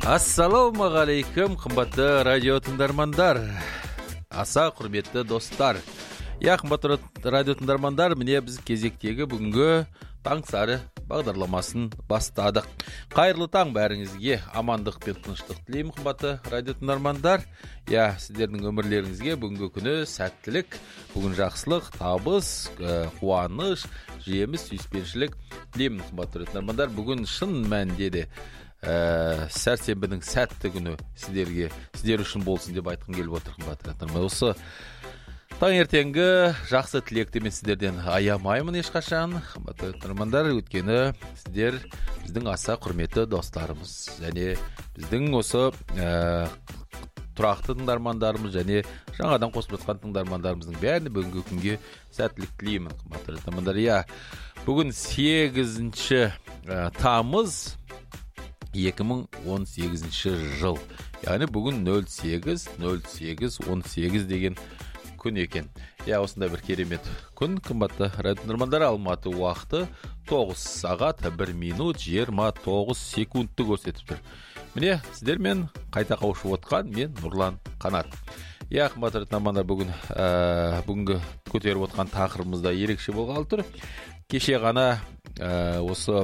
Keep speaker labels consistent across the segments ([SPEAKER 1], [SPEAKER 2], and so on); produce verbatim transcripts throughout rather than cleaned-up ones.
[SPEAKER 1] Ассалаумағалейкум, қымбатты радио тыңдармандар, аса құрметті достар. Я, қымбатты радио тыңдармандар, міне біз кезектегі бүгінгі таң сары бағдарламасын бастадық. Қайырлы таң бәріңізге, амандық пен тыныштық тілеймін, қымбатты радио тыңдармандар. Я, сіздердің өмірлеріңізге бүгінгі күні сәттілік, бүгін жақсылық, табыс, қуаныш, жеміс, сүйіспеншілік тілеймін, қымбатты радио тыңдармандар. Бүгін шын мәнінде де Ә, сәрсенбінің сәтті күні сіздерге, сіздер үшін болсын деп айтқым келіп отыр, қымбатты тыңдармандар. Осы таңертеңгі жақсы тілекті мен сіздерден аямаймын ешқашан, қымбатты тыңдармандар, өйткені сіздер біздің аса құрметті достарымыз, және біздің осы ә, тұрақты тыңдармандарымыз, және жаңадан қосып жатқан тыңдармандарымыздың бәріне бүгінгі күнге сәттілік тілеймін, қымбатты тыңдармандар. Я, бүгін сегізінші ә, тамыз екі мың он сегізінші жыл. Яғни бүгін нөл сегіз нөл сегіз он сегіз деген күн екен. Я, осындай бір керемет күн, қымбатты радио тыңдармандар. Алматы уақыты тоғыз сағат бір минут жиырма тоғыз секундты көрсетіп тұр. Міне, сіздермен қайта қауышып отқан мен Нұрлан Қанат. Я, қымбатты радио тыңдармандар, бүгін ә, бүгінгі көтеріп отқан тақырыбымызда ерекше болғалы тұр. Кеше ғана ә, осы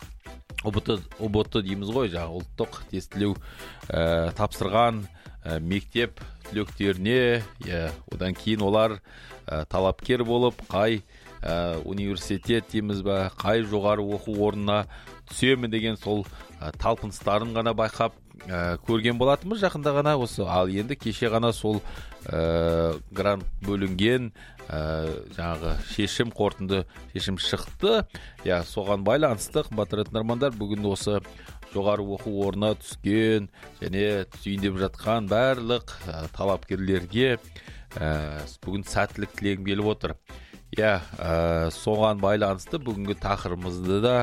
[SPEAKER 1] ұбт дейміз ғой, жаңа ұлттық тестілеу ә, тапсырған ә, мектеп түлектеріне, ә, одан кейін олар ә, талапкер болып, қай ә, университет дейміз ба, қай жоғары оқу орнына түсемін деген сол ә, талпыныстарын ғана байқап ә, көрген болатынбыз жақында ғана осы. Ал енді кеше ғана сол ә, грант бөлінген ә, жаңағы шешім, қорытынды шешім шықты. Я, соған байланысты, қымбатты тыңдармандар, бүгін осы жоғары оқу орнына түскен және түсейін деп жатқан барлық ә, талапкерлерге ә, бүгін сәттілік тілегім келіп отыр. Я, ә, соған байланысты бүгінгі тақырыбымызды да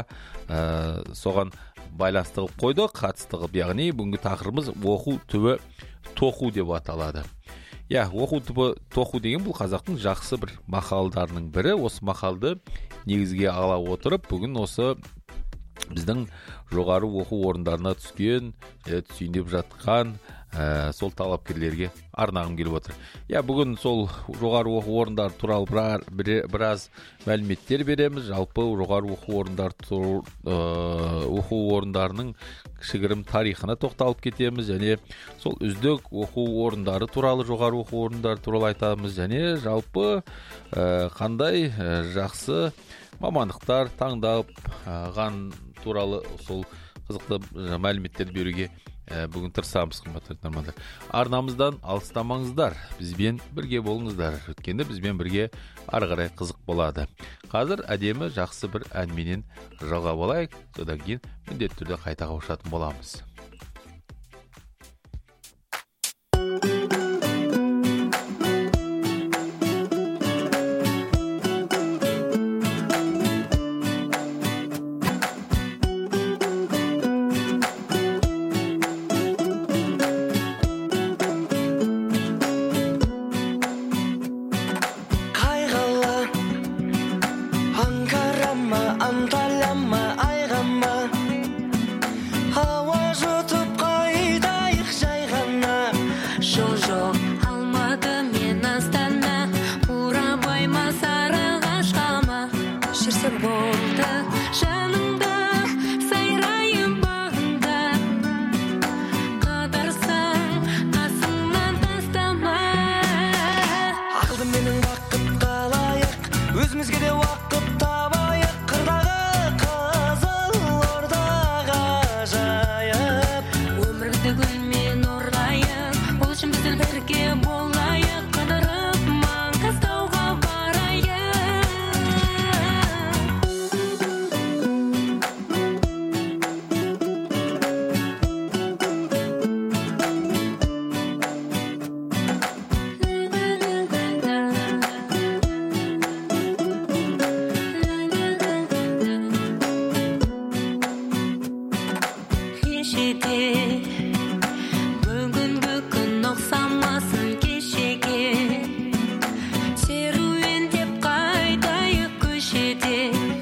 [SPEAKER 1] ә, соған байланысты қылып қойдық, қатысты қылып, яғни бүгінгі тақырыбымыз оқу түбі тоқу деп аталады. Я, оқу түбі тоқу деген бұл қазақтың жақсы бір мақалдарының бірі. Осы мақалды негізге ала отырып, бүгін осы біздің жоғары оқу орындарына түскен, түсейін деп жатқан ә, сол талапкерлерге арнағым келіп отыр. Я, бүгін сол жоғары оқу орындары туралы біраз, біраз мәліметтер береміз. Жалпы жоғары оқу орындар тур, ә, оқу орындарының кішігірім тарихына тоқталып кетеміз, және сол үздік оқу орындары туралы, жоғары оқу орындары туралы айтамыз, және жалпы ә, қандай ә, жақсы мамандықтар таңдаған туралы сол қызықты мәліметтер беруге ә, бүгін тырысамыз, қымбатты тыңдармандар. Арнамыздан алыстамаңыздар, бізбен бірге болыңыздар, өткенде бізбен бірге ары қарай қызық болады. Қазір әдемі жақсы бір әнменен жалғап алайық, содан кейін міндетті түрде қайта қауышатын боламыз.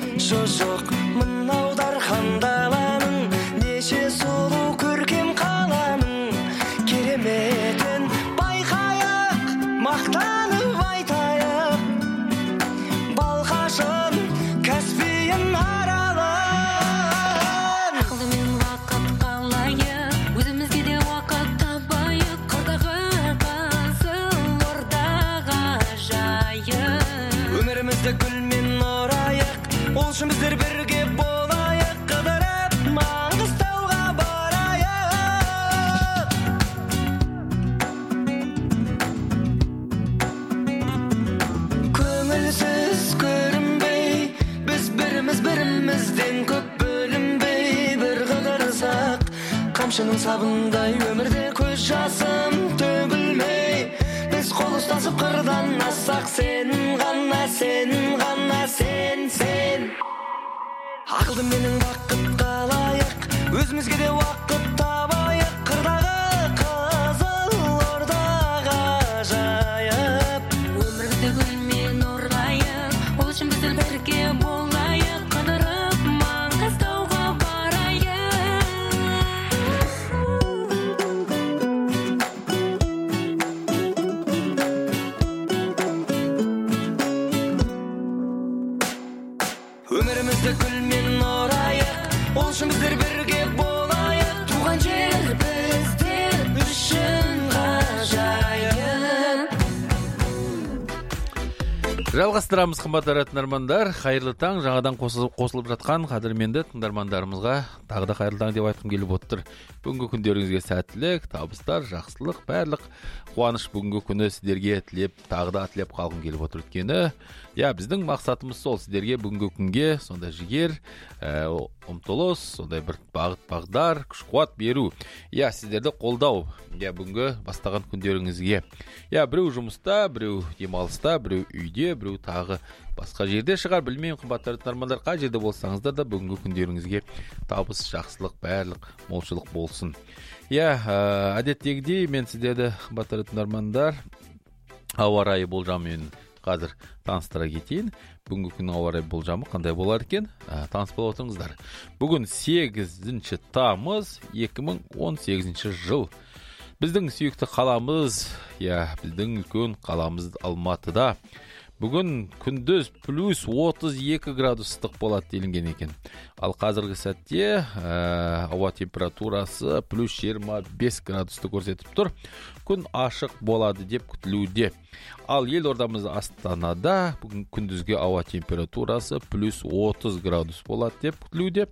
[SPEAKER 2] Жоқ мынау дархан даланың неше сұлу көркем қала тамшының сабындай өмірде көз жасым төгілмей, біз қол ұстасып қырдан ассақ, сен ғана, сен ғана, сен, сен. Ақылды менің бақытқа лайық, өзімізге де уақыт табайық, қырдағы қызыл ордаға жайып.
[SPEAKER 3] Өмірді гүлмен орайық, ол үшін біздер бірге болайық, қыдырып Маңғыстауға барайық.
[SPEAKER 2] Өмірімізді гүлмен орайық, ол үшін біздер бірге болайық, туған жер біздер үшін ғажайып.
[SPEAKER 1] Жалғастырамыз, қымбатты тыңдармандар. Қайырлы таң. Жаңадан қосылып, қосылып жатқан қадірменді тыңдармандарымызға тағы да қайырлы таң деп айтқым келіп отыр. Бүгінгі күндеріңізге сәттілік, табыстар, жақсылық, барлық қуаныш бүгінгі күні сіздерге тілеп, тағы да тілеп қалғым келіп отыр. Өйткені, я, біздің мақсатымыз сол, сіздерге бүгінгі күнге сондай жігер, ә, ұмтылыс, сондай бір бағыт бағдар, күш қуат беру. Я, сіздерді қолдау. Я, бүгінгі бастаған күндеріңізге. Я, біреу жұмыста, біреу демалыста, біреу үйде, біреу тағы басқа жерде шығар, білмеймін, қымбатты тыңдармандар, қай жерде болсаңыздар да бүгінгі күндеріңізге табыс, жақсылық, барлық молшылық болсын. Я, әдеттегідей мен сіздерді, қымбатты тыңдармандар, ауа райы болжамымен қазір таныстыра кетейін. Бүгінгі күн ауа райы болжамы қандай болар екен? Таныс болып отырыңыздар. Бүгін сегізінші тамыз екі мың он сегізінші жыл. Біздің сүйікті қаламыз, я, біздің үлкен қаламыз Алматыда. Бүгін күндіз плюс отыз екі градус ыстық болады делінген екен. Ал қазіргі сәтте ә, ауа температурасы плюс жиырма бес градусты көрсетіп тұр. Күн ашық болады деп күтілуде. Ал елордамыз Астанада бүгін күндізге ауа температурасы плюс отыз градус болады деп күтілуде.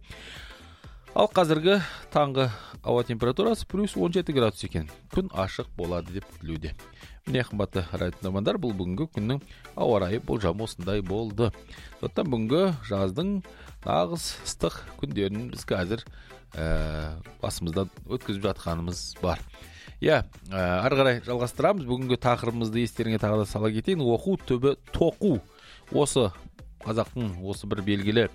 [SPEAKER 1] Ал қазіргі таңғы ауа температурасы плюс он жеті градус екен. Күн ашық болады деп күтілуде. Міне, қымбатты радио тыңдармандар, бұл бүгінгі күннің ауа райы болжамы осындай болды. Сондықтан бүгінгі жаздың нағыз ыстық күндерін біз қазір ә, басымыздан өткізіп жатқанымыз бар. Я, ә, ары қарай жалғастырамыз. Бүгінгі тақырыбымызды естеріңе тағы да сала кетейін. Оқу түбі тоқу. Осы қазақтың осы бір белгілі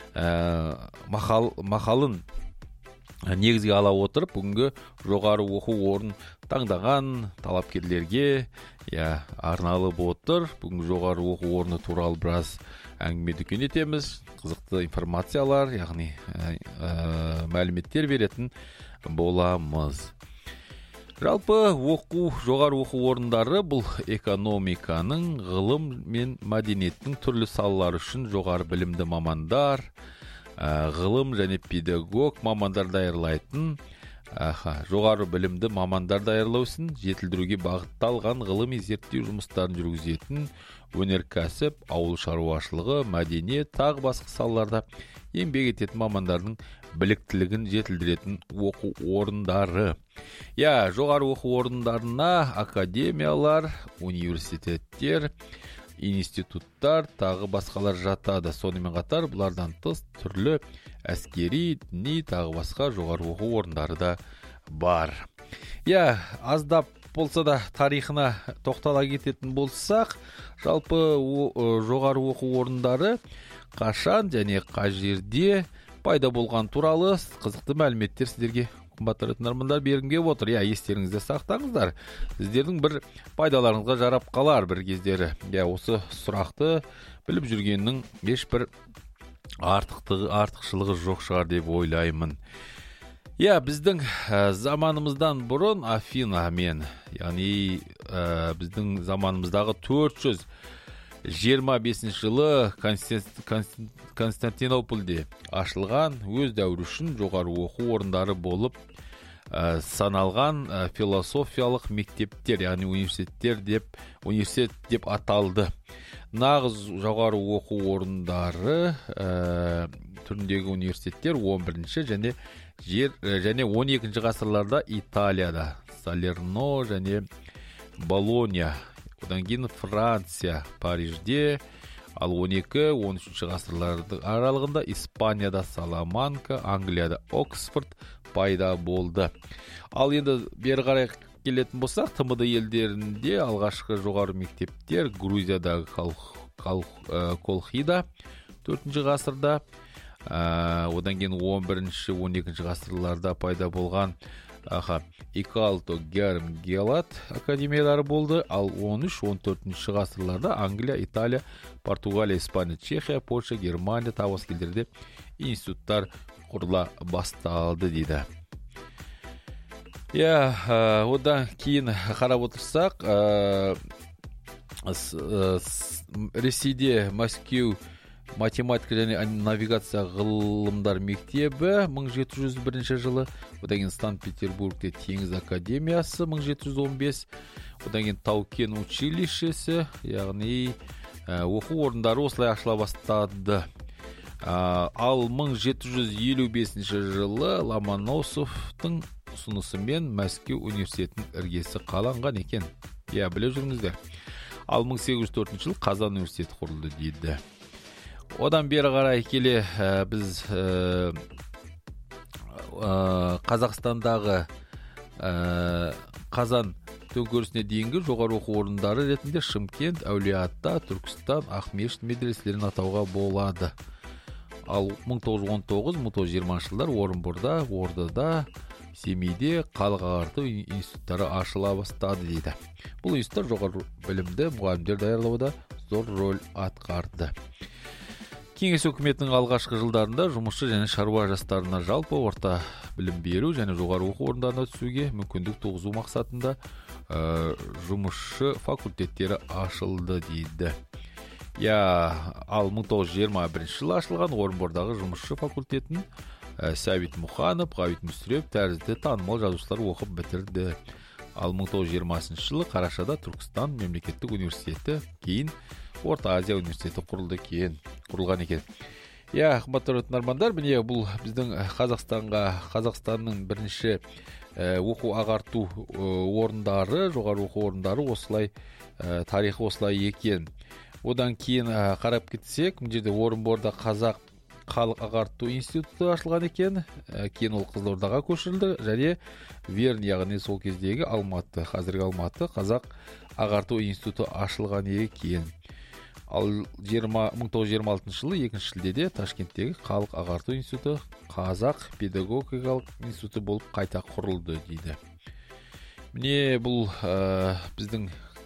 [SPEAKER 1] ә, мақал, мақалын негізге ала отырып, бүгінгі жоғары оқу орын таңдаған талапкерлерге я, арналып отыр. Бүгінгі жоғары оқу орны туралы біраз әңгіме дүкен етеміз. Қызықты информациялар, яғни ә, ә, мәліметтер беретін боламыз. Жалпы оқу, жоғары оқу орындары бұл экономиканың, ғылым мен мәдениеттің түрлі салалары үшін жоғары білімді мамандар, ғылым және педагог мамандар даярлайтын, аха, жоғары білімді мамандар даярлау ісін жетілдіруге бағытталған ғылыми зерттеу жұмыстарын жүргізетін, өнеркәсіп, ауыл шаруашылығы, мәдениет, тағы басқа салаларда еңбек ететін мамандардың біліктілігін жетілдіретін оқу орындары. Я, жоғары оқу орындарына академиялар, университеттер, институттар, тағы басқалар жатады. Сонымен қатар бұлардан тыс түрлі әскери, діни, тағы басқа жоғары оқу орындары да бар. Я, аздап болса да тарихына тоқтала кететін болсақ, жалпы жоғары оқу орындары қашан және қай жерде пайда болған туралы қызықты мәліметтер сіздерге, қымбатты тыңдармандар, бергім келіп отыр. Я, естеріңізде сақтаңыздар. Сіздердің бір пайдаларыңызға жарап қалар бір кездері. Я, осы сұрақты біліп жүргеннің ешбір артықтығы, артықшылығы жоқ шығар деп ойлаймын. Я, біздің ә, заманымыздан бұрын Афина мен, яғни ә, біздің заманымыздағы төрт жүз жиырма бесінші жылы Константинопольде ашылған өз дәуірі үшін жоғары оқу орындары болып ә, саналған ә, философиялық мектептер, яғни университеттер деп, университет деп аталды. Нағыз жоғары оқу орындары ә, түріндегі университеттер он бірінші және жер және он екінші ғасырларда Италияда, Салерно және Болонья, одан кейін Франция, Парижде, Ал он екі он үшінші ғасырлардың аралығында Испанияда Саламанка, Англияда Оксфорд пайда болды. Ал енді бері қарай келетін болсақ, Т М Д елдерінде алғашқы жоғары мектептер Грузиядағы Колхида төртінші ғасырда, одан кейін он бірінші он екінші ғасырларда пайда болған Икалто, Герм, Гелат академиялары болды. Ал он үш он төртінші ғасырларда Англия, Италия, Португалия, Испания, Чехия, Польша, Германия тағы басқа елдерде институттар құрыла басталды дейді. Я, одан кейін қарап отырсақ, Ресейде Мәскеу математика және навигация ғылымдар мектебі мың жеті жүз бірінші жылы, одан кейін Санкт-Петербургте теңіз академиясы мың жеті жүз он бес, одан кейін Тау-Кен училищесі, яғни оқу орындары осылай ашыла бастады. Ал мың жеті жүз елу бесінші жылы Ломоносовтың ұсынысымен Мәскеу университетінің іргесі қаланған екен. Я, біле жүріңіздер. Ал мың сегіз жүз төртінші жылы Қазан университеті құрылды дейді. Одан бері қарай келе біз Қазақстандағы Қазан төңкерісіне дейінгі жоғары оқу орындары ретінде Шымкент, Әулие-Ата, Түркістан, Ақмешіт медреселерін атауға болады. Ал мың тоғыз жүз он тоғыз мың тоғыз жүз жиырмасыншы жылдар Орынборда, Ордада, Семейде халық ағарту институттары ашыла бастады дейді. Бұл институттар жоғары білімді мұғалімдер даярлауда зор рөл атқарды. Кеңес өкіметінің алғашқы жылдарында жұмысшы және шаруа жастарына жалпы орта білім беру және жоғары оқу орындарына түсуге мүмкіндік туғызу мақсатында жұмысшы факультеттері ашылды дейді. Я, ал мың тоғыз жүз жиырма бірінші жылы ашылған Орынбордағы жұмысшы факультетін Сәбит Мұханов, Ғабит Мүсіреп тәрізді танымал жазушылар оқып бітірді. Ал мың тоғыз жүз жиырмасыншы жылы Қарашада Түркістан мемлекеттік университеті, кейін Орта Азия университеті құрылды кейін, құрылған екен. Я, қымбатты тыңдармандар, міне бұл біздің Қазақстанға, Қазақстанның бірінші оқу ағарту орындары, жоғары оқу орындары осылай, тарихы осылай екен. Одан кейін қарап кетсек, бұл жерде Орынборда Қазақ халық ағарту институты ашылған екен, кейін ол Қызылордаға көшірілді, және Верн, яғни сол кездегі Алматы, қазіргі Алматы Қазақ ағарту институты ашылған екен. Ал мың тоғыз жүз жиырма алтыншы жылы екінші шілдеде Ташкенттегі халық ағарту институты Қазақ педагогикалық институты болып қайта құрылды дейді. Міне бұл біздің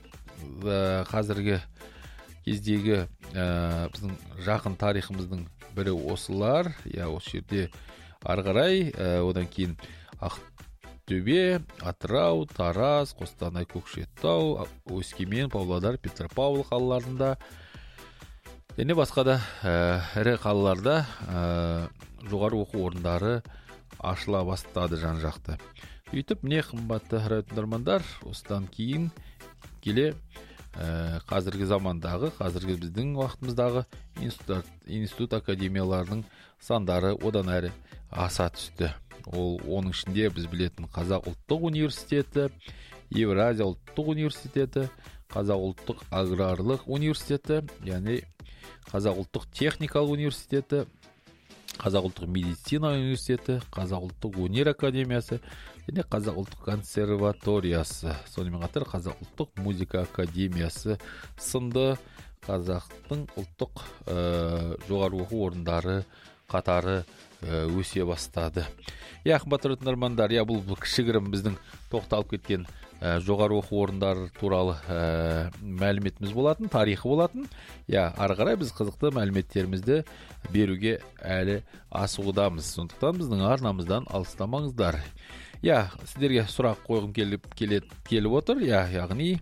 [SPEAKER 1] қазіргі кездегі біздің жақын тарихымыздың бірі осылар. Я, осы жерде ары қарай, одан кейін Ақтөбе, Атырау, Тараз, Қостанай, Көкшетау, Өскемен, Павлодар, Петропавл қалаларында және басқа да ірі қалаларда жоғары оқу орындары ашыла бастады жан-жақты. Үйтіп, міне қымбатты тыңдармандар, осыдан кейін келе қазіргі замандағы, қазіргі біздің уақытымыздағы институт, институт академияларының сандары одан әрі аса түсті. Ол оның ішінде біз білетін Қазақ ұлттық университеті, Евразия ұлттық университеті, Қазақ ұлттық аграрлық университеті, яғни Қазақ ұлттық техникалық университеті, Қазақ ұлттық медицина университеті, Қазақ ұлттық өнер академиясы және Қазақ ұлттық консерваториясы, сонымен қатар Қазақ ұлттық музыка академиясы сынды Қазақтың ұлттық жоғары оқу орындары қатары өсе бастады. Я, қымбатты тыңдармандар, я, бұл кішігірім біздің тоқталып кеткен жоғары оқу орындары туралы мәліметіміз болатын, тарихы болатын. Я, ары қарай біз қызықты мәліметтерімізді беруге әлі асығудамыз. Сондықтан біздің арнамыздан алыстамаңыздар. Я, сіздерге сұрақ қойғым келіп, келіп, келіп отыр. Я, яғни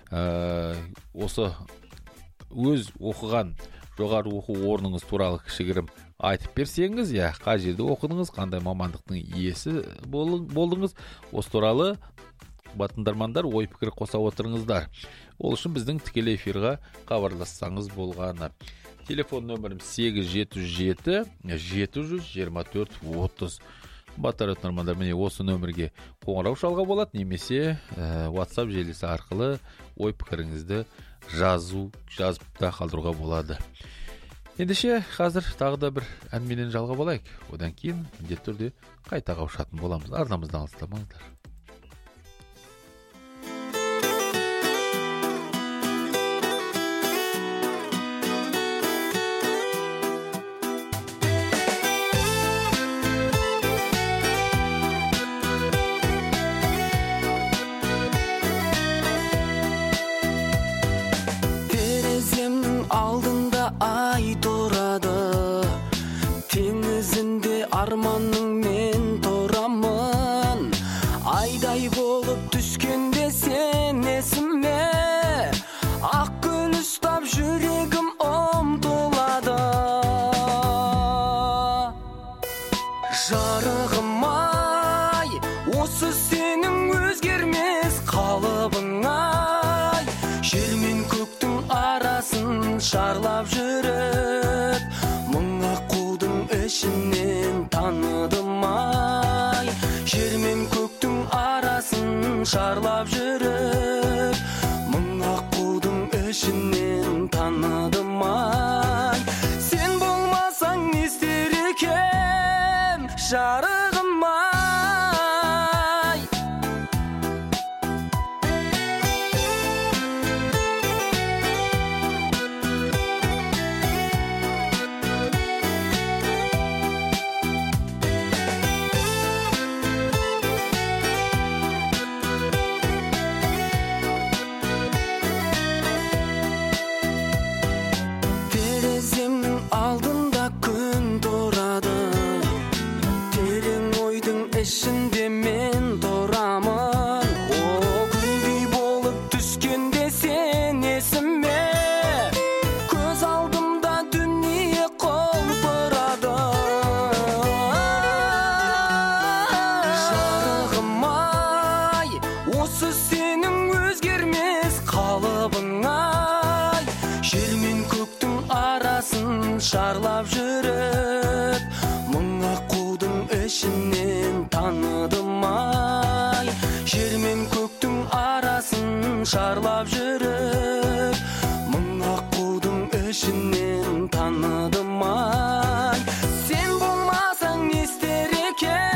[SPEAKER 1] осы өз оқыған жоғары оқу орныңыз туралы кішігірім айтып берсеңіз, я, қай жерде оқыдыңыз, қандай мамандықтың иесі болдыңыз, осы туралы тыңдармандар ой пікір қоса отырыңыздар. Ол үшін біздің тікелей эфирға хабарлассаңыз болғаны. Телефон нөмірім сегіз жеті жеті жеті жүз жиырма төрт отыз. Баттар өтінармандар, міне осы нөмірге қоңырау шалға болады, немесе ә, WhatsApp желісі арқылы ой пікіріңізді жазу, жазып та қалдыруға болады. Ендеше қазір тағы да бір әнменен жалға болайық. Одан кейін міндетті түрде қайта қауышатын боламыз. Арнамыздан алыстамаңыздар.
[SPEAKER 2] Арманның мен торамын, айдай болып түскенде сен есіме, ақ гүл ұстап жүрегім ұмтылады. Жарығым ай, осы сенің өзгермес қалыбың ай, жер мен көктің арасын шарлап жүріп, мың аққудың ішінен таныдым ай, жер мен көктің арасын шарлап жүріп, мың аққудың ішінен таныдым ай. Сен болмасаң не істер екем, жарығым ай. Ішінде мен торамын, о күндей болып түскенде сен есіме, көз алдымда дүние құлпырады. Жарығым ай, осы сенің өзгермес қалыбың ай, жер мен көктің арасын шарлап жүріп, мың аққудың ішінен таныдым ай, жер мен көктің арасын шарлап жүріп, мың аққудың ішінен таныдым ай. Сен болмасаң не істер екем,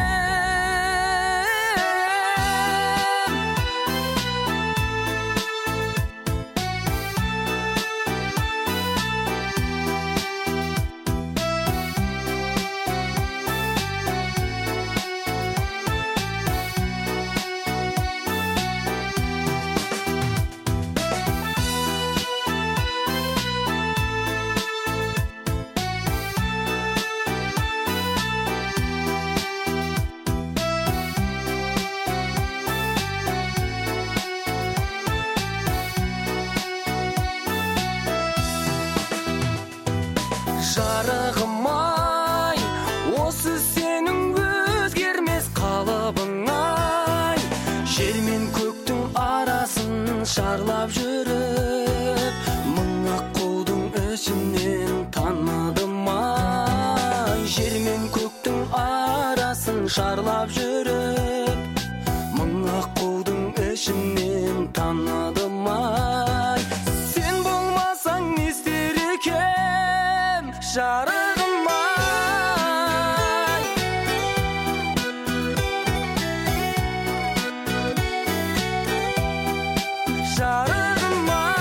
[SPEAKER 2] жарығым ай, осы сенің өзгермес қалыбың ай, жер мен көктің арасын шарлап жүріп, мың аққудың ішінен таныдым ай, жер мен көктің арасын шарлап жүріп, мың аққудың ішінен таныдым ай. Сен болмасаң не істер екем, жарығым ай. Жарығым ай.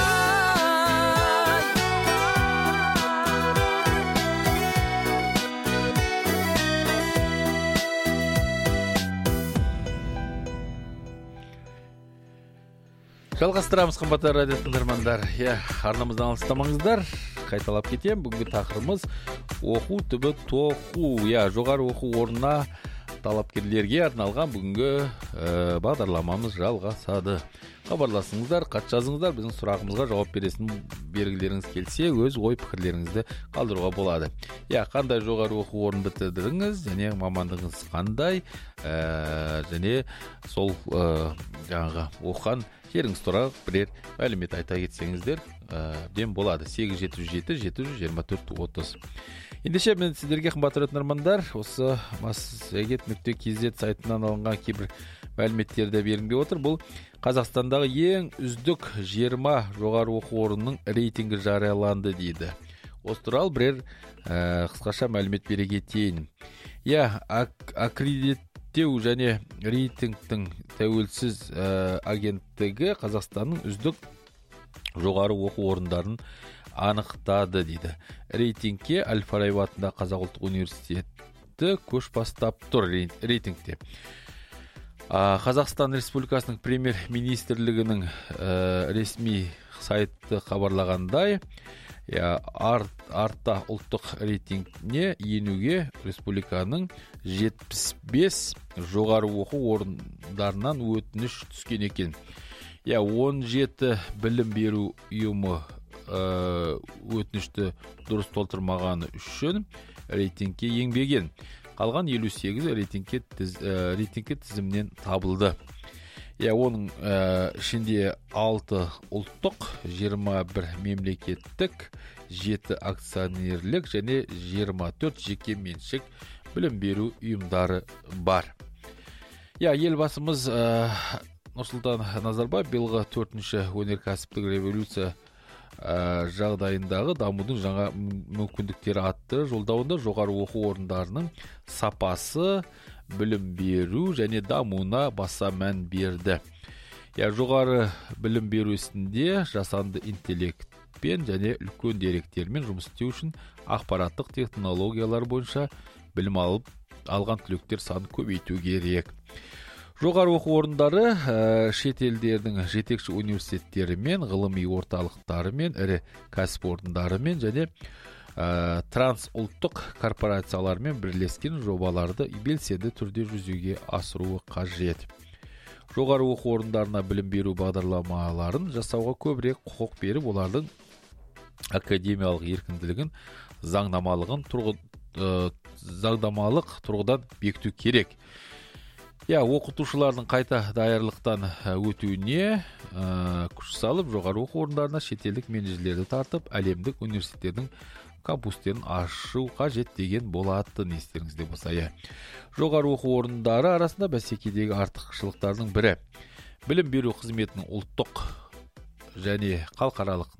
[SPEAKER 1] Жалғастырамыз, қымбатты радио тыңдармандар. Я, арнамыздан алыстамаңыздар. Қайталап кетем. Бүгінгі тақырыбымыз оқу түбі тоқу. Я, жоғары оқу орнына талапкерлерге арналған бүгінгі ә, бағдарламамыз жалғасады. Хабарласыңыздар, хат жазыңыздар, біздің сұрағымызға жауап бересін белгілеріңіз келсе, өз ой пікірлеріңізді қалдыруға болады. Я, қандай жоғары оқу орнын бітірдіңіз, және мамандығыңыз қандай, ә, және сол ә, жаңағы оқыған жеріңіз туралы бірер мәлімет айта кетсеңіздер, ден болады. сегіз жеті жүз жеті жеті жүз жиырма төрт отыз. Ендеше мен сіздерге қымбатты тыңдармандар, осы массагет нүкте кз сайтынан алынған кейбір мәліметтерді бергім келіп отыр. Бұл Қазақстандағы ең үздік жиырма жоғары оқу орнының рейтингі жарияланды дейді. Осы туралы бірер қысқаша мәлімет бере кетейін. Я, аккредиттеу және рейтингтің тәуелсіз агенттігі Қазақстанның үздік жоғары оқу орындарын анықтады дейді. Рейтингке Әл-Фараби атындағы Қазақ ұлттық университеті көш бастап тұр рейтингте. Қазақстан Республикасының премьер-министрлігінің ресми сайты хабарлағандай, артта ұлттық рейтингіне енуге республиканың жетпіс бес жоғары оқу орындарынан өтініш түскен екен. он жеті білім беру ұйымы өтінішті дұрыс толтырмағаны үшін рейтингке енбеген. Қалған елу сегіз рейтингке тізімнен табылды. Оның ішінде алты ұлттық, жиырма бір мемлекеттік, жеті акционерлік және жиырма төрт жеке меншік білім беру ұйымдары бар. Елбасымыз Нұрсұлтан Назарбаев биылғы төртінші өнеркәсіптік революция жағдайындағы дамудың жаңа мүмкіндіктері атты жолдауында жоғары оқу орындарының сапасы, білім беру және дамуына баса мән берді. Жоғары білім беру ісінде жасанды интеллектпен және үлкен деректермен жұмыс істеу үшін ақпараттық технологиялар бойынша білім алып алған түлектер санын көбейту керек. Жоғары оқу орындары шетелдердің жетекші университеттерімен, ғылыми орталықтарымен, ірі кәсіпорындарымен және трансұлттық корпорациялармен бірлескен жобаларды белсенді түрде жүзеге асыруы қажет. Жоғары оқу орындарына білім беру бағдарламаларын жасауға көбірек құқық беріп, олардың академиялық еркінділігін заңнамалығын заңнамалық тұрғыдан бекіту керек. Оқытушылардың қайта даярлықтан өтуіне күш салып, жоғары оқу орындарына шетелдік менеджерлерді тартып, әлемдік университеттердің кампустерін ашу қажет деген болады, естеріңізде болса. Жоғары оқу орындары арасында бәсекедегі артықшылықтардың бірі. Білім беру қызметінің ұлттық және халықаралық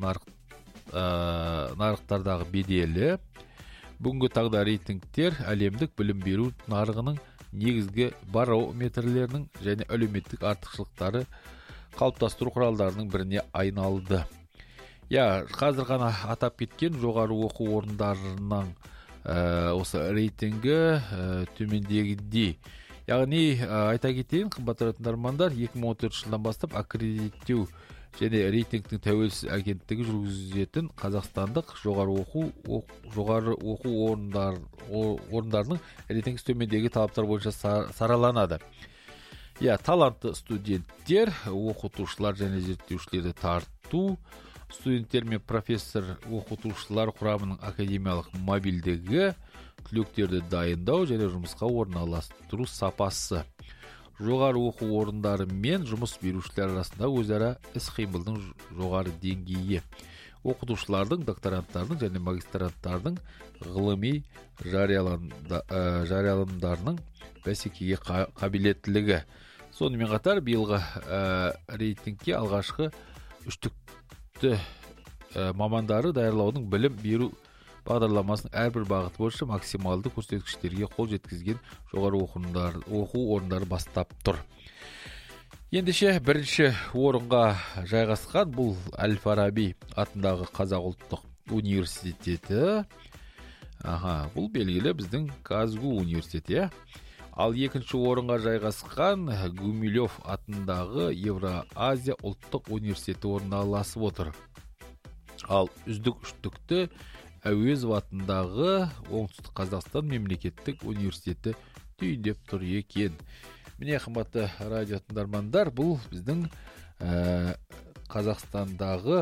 [SPEAKER 1] нарықтардағы беделі. Бүгінгі таңда рейтингтер әлемдік білім беру нарығының негізгі барометрлерінің және әлеуметтік артықшылықтары қалыптастыру құралдарының біріне айналды. Қазір ғана атап кеткен жоғары оқу орындарының осы рейтингі төмендегідей. Яғни айта кетейін, қымбатты тыңдармандар, екі мың он төртінші жылдан бастап аккредиттеу және рейтингтің тәуелсіз агенттігі жүргізетін қазақстандық жоғары оқу жоғары оқу орындарының рейтингі төмендегі талаптар бойынша сараланады. Талантты студенттер, оқытушылар және зерттеушілерді тарту, студенттер мен профессор оқытушылар құрамының академиялық мобильдігі, түлектерді дайындау және жұмысқа орналастыру сапасы. Жоғары оқу орындары мен жұмыс берушілер арасында өзара іс-қимылдың жоғары деңгейі. Оқытушылардың, докторанттардың және магистранттардың ғылыми жарияланымдарының бәсекеге қабілеттілігі. Сонымен қатар биылғы рейтингке алғашқы үштікті мамандары даярлаудың білім беру бағдарламасының әрбір бағыты бойынша максималды көрсеткіштерге қол жеткізген жоғары оқу орындары бастап тұр. Ендеше бірінші орынға жайғасқан бұл Әл-Фараби атындағы Қазақ ұлттық университеті. Бұл белгілі біздің Казгу университеті. Ал екінші орынға жайғасқан Гумилев атындағы Евразия ұлттық университеті орналасып отыр. Ал үздік үштікті Әуезов атындағы Оңтүстік Қазақстан мемлекеттік университеті түйіндеп тұр екен. Міне, қымбатты радио тыңдармандар, бұл біздің Қазақстандағы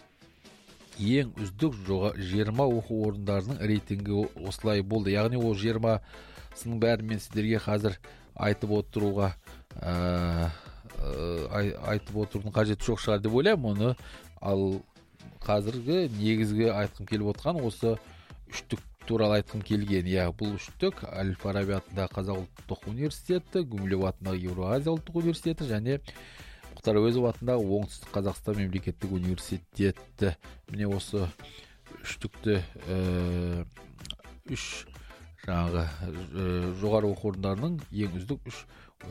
[SPEAKER 1] ең үздік жиырма оқу орындарының рейтингі осылай болды. Яғни ол жиырмасының бәрін мен сіздерге қазір айтып отыруға айтып отырудың қажеті жоқ шығар деп ойлаймын. Оны ал қазіргі негізгі айтқым келіп отқан осы үштік туралы айтқым келген. Иә, бұл үштік Әл-Фараби атындағы Қазақ ұлттық университеті, Гумилев атындағы Еуразия ұлттық университеті және Мұхтар Әуезов атындағы Оңтүстік Қазақстан мемлекеттік университеті. Міне осы үштікті үш жаңағы жоғары оқу орындарының ең үздік үш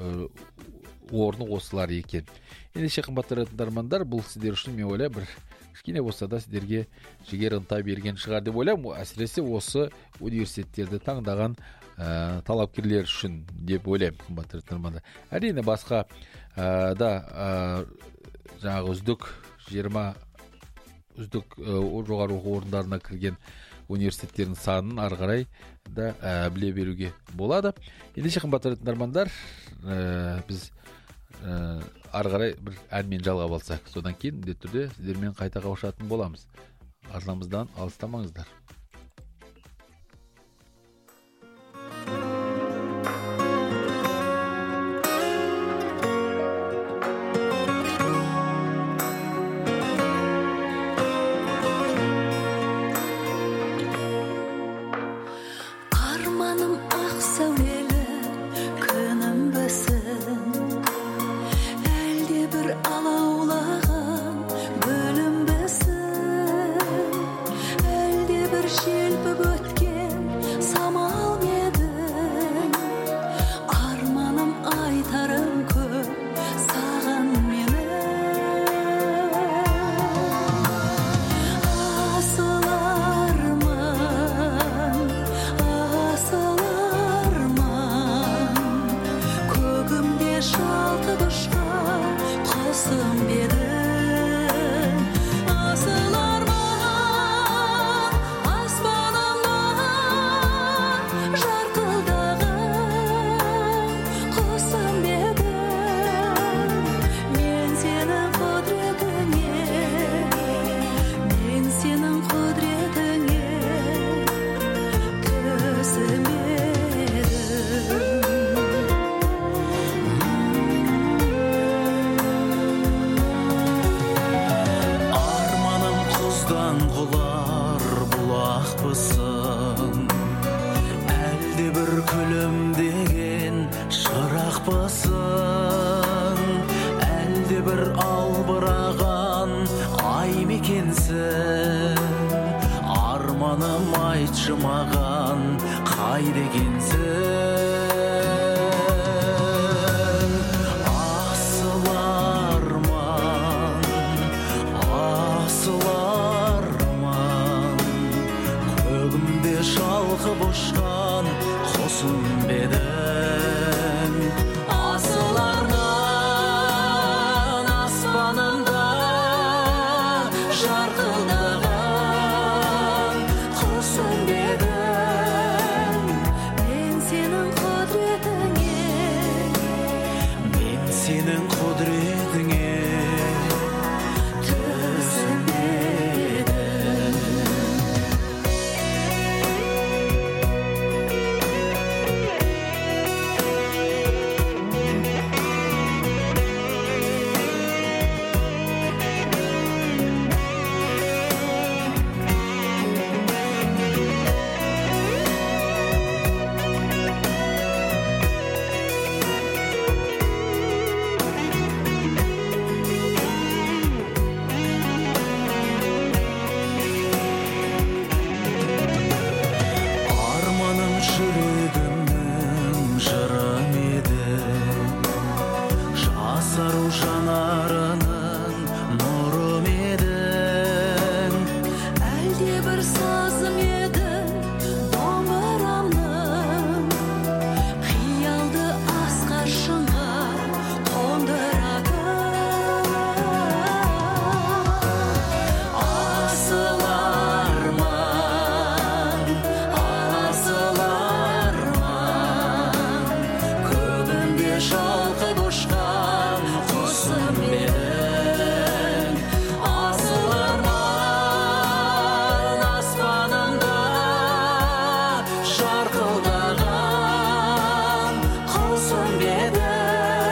[SPEAKER 1] орны осылар екен. Ендеше қымбатты тыңдармандар, бұл сіздер үшін мен ойлаймын бір кішкене болса да сіздерге жігер ынта берген шығар деп ойлаймын. Әсіресе осы университеттерді таңдаған талапкерлер үшін деп ойлаймын, қымбатты тыңдармандар. Әрине басқа да жаңағы үздік жиырма үздік жоғары оқу орындарына кірген университеттердің санын ары қарай да біле беруге болады. Ендеше қымбатты тыңдармандар, біз ары қарай бір әнмен жалғап алсақ, содан кейін міндетті түрде сіздермен қайта қауышатын боламыз. Арнамыздан алыстамаңыздар.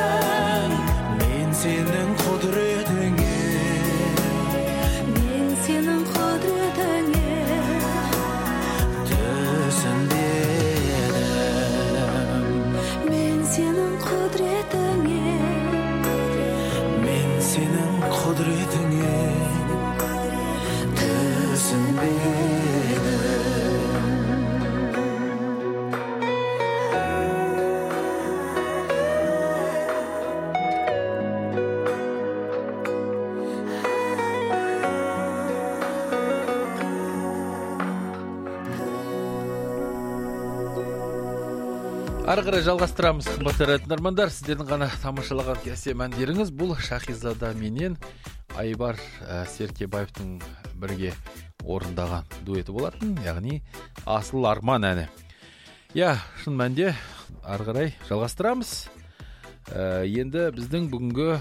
[SPEAKER 3] сенің
[SPEAKER 1] Ары қарай жалғастырамыз, қымбатты радио тыңдармандар. Сіздердің ғана тамашалаған кәсем әндеріңіз бұл Шахизада менен Айбар ә, Серкебаевтың бірге орындаған дуэті болатын, яғни Асыл Арман әні. Я, шын мәнде ары қарай жалғастырамыз. Ә, енді біздің бүгінгі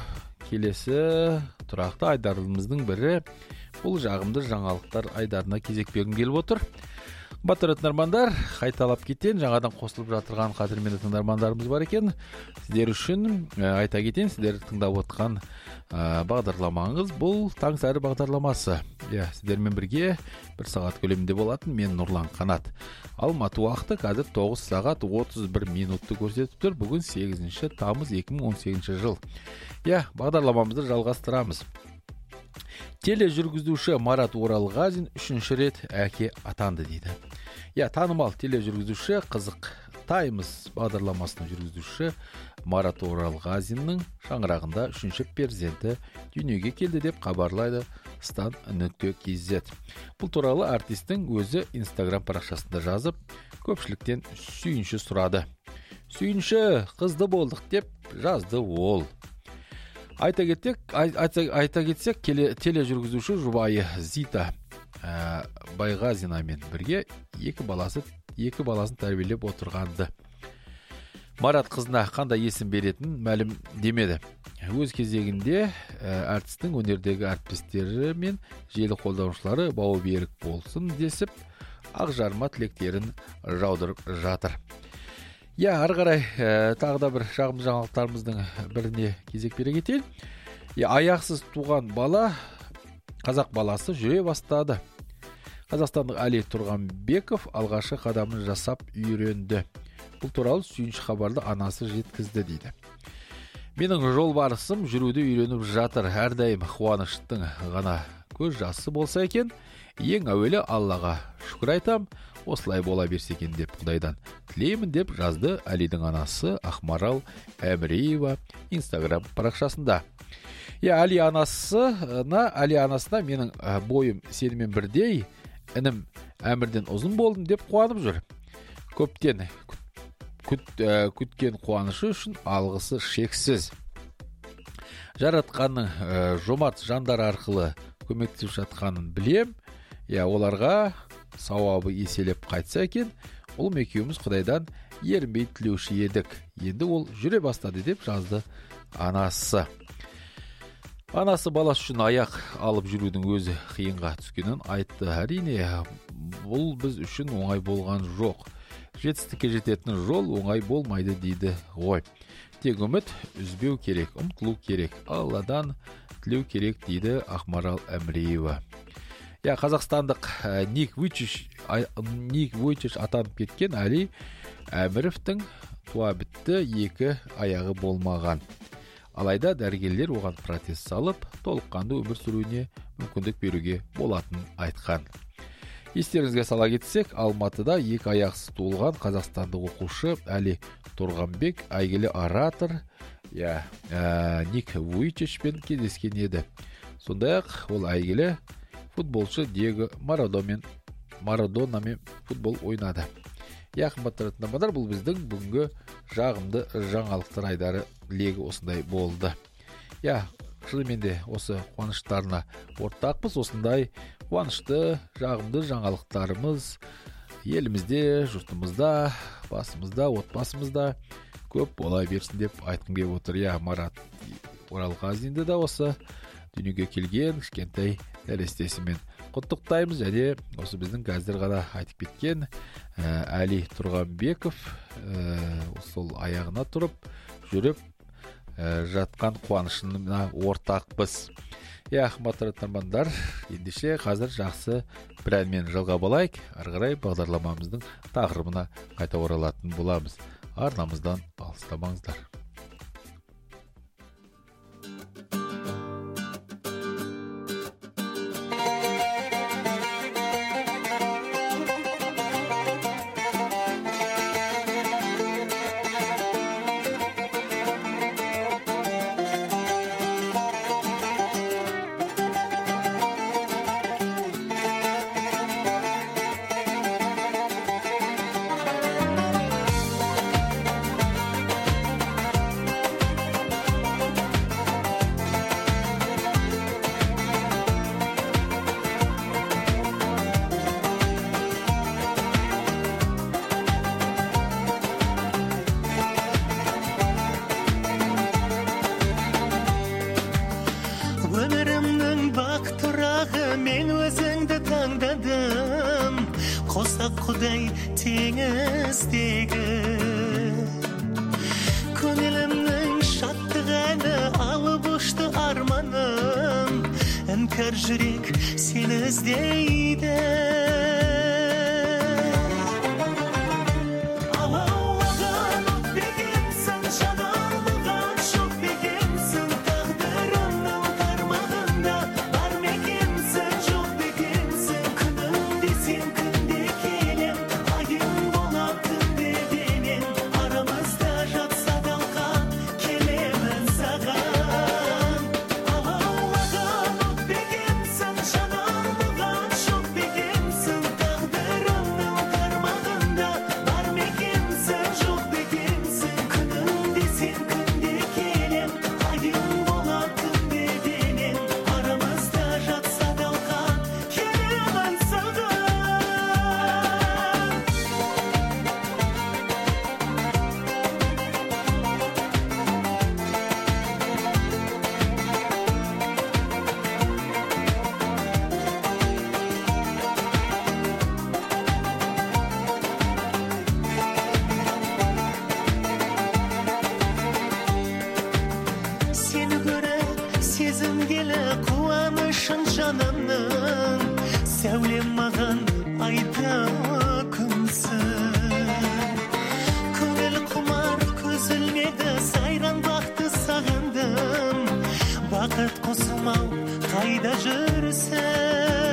[SPEAKER 1] келесі тұрақты айдарымыздың бірі бұл жағымды жаңалықтар айдарына кезек бергім келіп отыр. Батыр тыңдармандар, қайталап кетен жаңадан қосылып жатырған қадірменді тыңдармандарымыз бар екен. Сіздер үшін айта кетен, сіздер тыңдап отқан ә, бағдарламаңыз бұл Таңсәрі бағдарламасы. Я, сіздермен бірге бір сағат көлемінде болатын мен Нұрлан Қанат. Алматы уақыты қазір тоғыз сағат отыз бір минутты көрсетіп тұр. Бүгін сегізінші тамыз екі мың он сегізінші жыл. Я, бағдарламамызды жалғастырамыз. Тележүргізуші Марат Оралғазин үшінші рет әке атанды дейді. Я, танымал тележүргізуші Қызық Таймс бағдарламасының жүргізуші Марат Оралғазиннің шаңырағында үшінші перзенті дүниеге келді деп хабарлайды стан нүкте кз. Бұл туралы артистің өзі Инстаграм парақшасында жазып, көпшіліктен сүйінші сұрады. Сүйінші қызды болдық деп жазды ол. Айта кетсек, айта, айта кетсек тележүргізуші жұбайы Зита ә, Байғазинамен бірге екі баласы екі баласын тәрбиелеп отырғанды. Марат қызына қандай есім беретінін мәлім демеді. Өз кезегінде ә, әртістің өнердегі әріптестері мен желі қолданушылары бауы берік болсын десіп, ақ жарма тілектерін жаудырып жатыр. Я, ары қарай ә, тағы да бір жағымды жаңалықтарымыздың біріне кезек бере кетейін. Я, аяқсыз туған бала, қазақ баласы жүре бастады. Қазақстандық Әли Тұрғанбеков алғашқы қадамын жасап үйренді. Бұл туралы сүйінші хабарды анасы жеткізді дейді. Менің жол барысым жүруді үйреніп жатыр. Әрдайым қуаныштың ғана көз жасы болса екен, ең әуелі Аллаға шүкір айтам, осылай бола берсе екен деп Құдайдан тілеймін деп жазды Әлидің анасы Ақмарал Әміреева Инстаграм парақшасында. Я, Әли анасына, Әли анасына менің бойым сенімен бірдей, інім әмірден ұзын болдым деп қуанып жүр. Көптен күт, ә, күткен қуанышы үшін алғысы шексіз. Жаратқанның ә, жомарт жандар арқылы көмектесіп жатқанын білем. Я, оларға сауабы еселеп қайтса екен, ұлым екеуміз Құдайдан ерінбей тілеуші едік. Енді ол жүре бастады деп жазды анасы. Анасы баласы үшін аяқ алып жүрудің өзі қиынға түскенін айтты. Әрине, бұл біз үшін оңай болған жоқ. Жетістікке жететін жол оңай болмайды дейді ғой. Тек үміт үзбеу керек, ұмтылу керек, Алладан тілеу керек дейді Ақмарал Әміреева. Я, қазақстандық ә, Ник Вуйчич, Ник Вуйчич атанып кеткен Әли Әміровтің туа бітті екі аяғы болмаған. Алайда дәрігерлер оған протез салып, толыққанды өмір сүруіне мүмкіндік беруге болатынын айтқан. Естеріңізге сала кетсек, Алматыда екі аяқсыз туылған қазақстандық оқушы Әли Тұрғанбек әйгілі оратор я, ә, Ник Вуйчичпен кездескен еді. Сондай-ақ ол әйгілі футболшы Диего Марадонамен Марадонамен футбол ойнады. Я, қымбатты тыңдармандар, бұл біздің бүгінгі жағымды жаңалықтар айдары легі осындай болды. Я, шынымен де осы қуаныштарына ортақпыз. Осындай қуанышты жағымды жаңалықтарымыз елімізде, жұртымызда, басымызда, отбасымызда көп бола берсін деп айтқым келіп отыр. Я, Марат Оралғазинді да осы дүниеге келген кішкентай нәрестесімен құттықтаймыз. Және осы біздің қазір ғана айтып кеткен ә, Әли Тұрғанбеков ә, сол аяғына тұрып жүріп ә, жатқан қуанышына ортақпыз. Я, қымбатты тыңдармандар, ендеше қазір жақсы бір әнмен жалға болайық. Ары қарай бағдарламамыздың тақырыбына қайта оралатын боламыз. Арнамыздан алыстамаңыздар.
[SPEAKER 4] судай теңіздегі көңілімнің шаттық әні алып ұшты арманым іңкәр жүрек сені іздейді сәулем маған айда күнсің көңіл құмар көз ілмеді сайран бақты сағындым бақыт қосылмау қайда жүрсің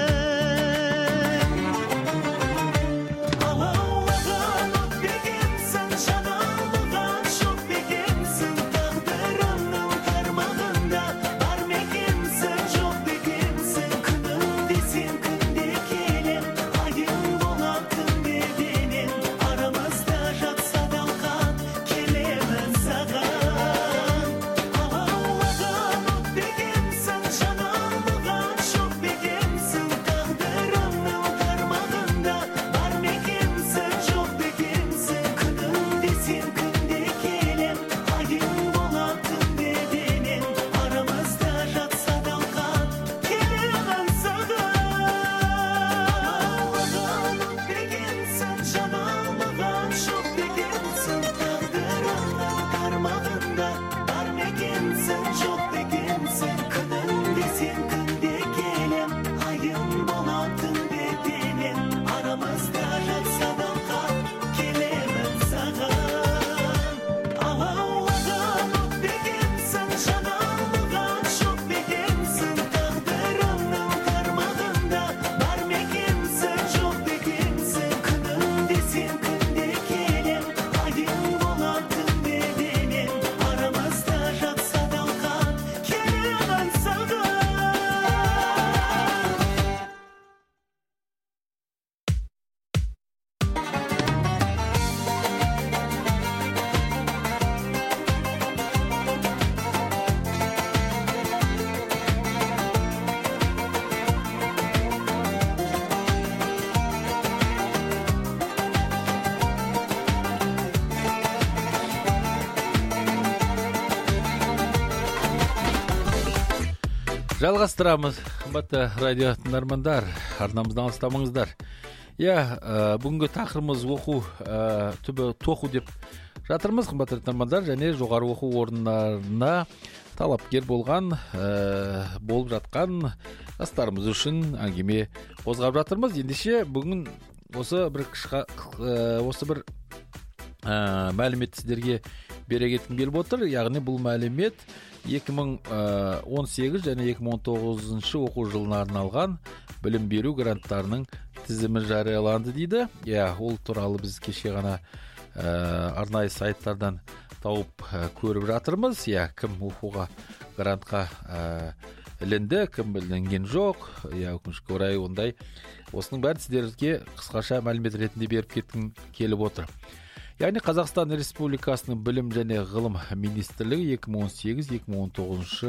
[SPEAKER 1] Жалғастырамыз, қымбатты радио тыңдармандар, арнамыздан алыстамаңыздар. Я, бүгінгі тақырыбымыз оқу түбі тоқу деп жатырмыз, қымбатты тыңдармандар, және жоғары оқу орындарына талапкер болған, болып жатқан жастарымыз үшін әңгіме қозғап жатырмыз. Ендеше бүгін осы бір осы бір мәлімет сіздерге бере кеткім келіп отыр. Яғни бұл мәлімет екі мың он сегіз және екі мың он тоғызыншы оқу жылына арналған білім беру гранттарының тізімі жарияланды дейді. Я, ол туралы біз кеше ғана арнайы сайттардан тауып көріп жатырмыз. Я, кім оқуға грантқа ілінді, кім ілінген жоқ. Я, өкінішке орай ондай. Осының бәрін сіздерге қысқаша мәлімет ретінде беріп кеткім келіп отыр. Яғни Қазақстан Республикасының білім және ғылым министрлігі екі мың он сегіз екі мың он тоғызыншы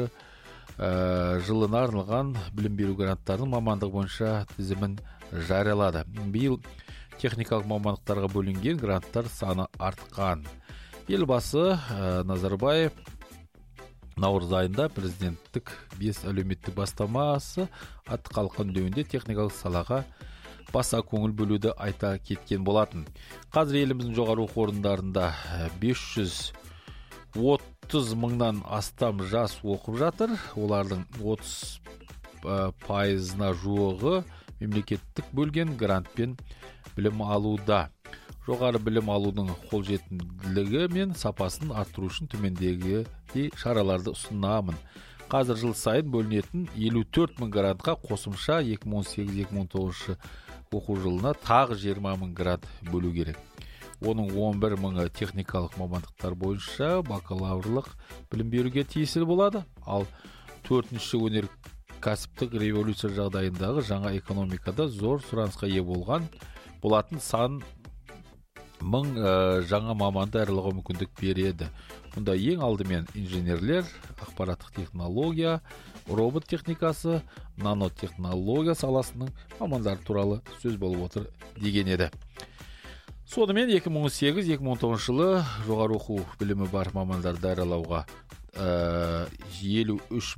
[SPEAKER 1] жылына арналған білім беру гранттарының мамандық бойынша тізімін жариялады. Биыл техникалық мамандықтарға бөлінген гранттар саны артқан. Елбасы Назарбаев наурыз айында президенттік бес әлеуметтік бастамасы атты халыққа үндеуінде техникалық салаға баса көңіл бөлуді айта кеткен болатын. Қазір еліміздің жоғары оқу орындарында бес жүз отыз мыңнан астам жас оқып жатыр. Олардың отыз пайызына жуығы мемлекеттік бөлген грантпен білім алуда. Жоғары білім алудың қолжетімділігі мен сапасын арттыру үшін төмендегі шараларды ұсынамын. Қазір жыл сайын бөлінетін елу төрт мың грантқа қосымша екі мың он сегіз екі мың он тоғызыншы оқу жылына тағы жиырма мың грант бөлу керек. Оның он бір мыңы техникалық мамандықтар бойынша бакалаврлық білім беруге тиесілі болады. Ал төртінші өнеркәсіптік революция жағдайындағы жаңа экономикада зор сұранысқа ие болған болатын сан мың жаңа маманды даярлауға мүмкіндік береді. Мұнда ең алдымен инженерлер, ақпараттық технология, робот техникасы, нанотехнология саласының мамандары туралы сөз болып отыр деген еді. Сонымен екі мың он сегіз екі мың он тоғызыншы жылы жоғары оқу білімі бар мамандар даярлауға елу үш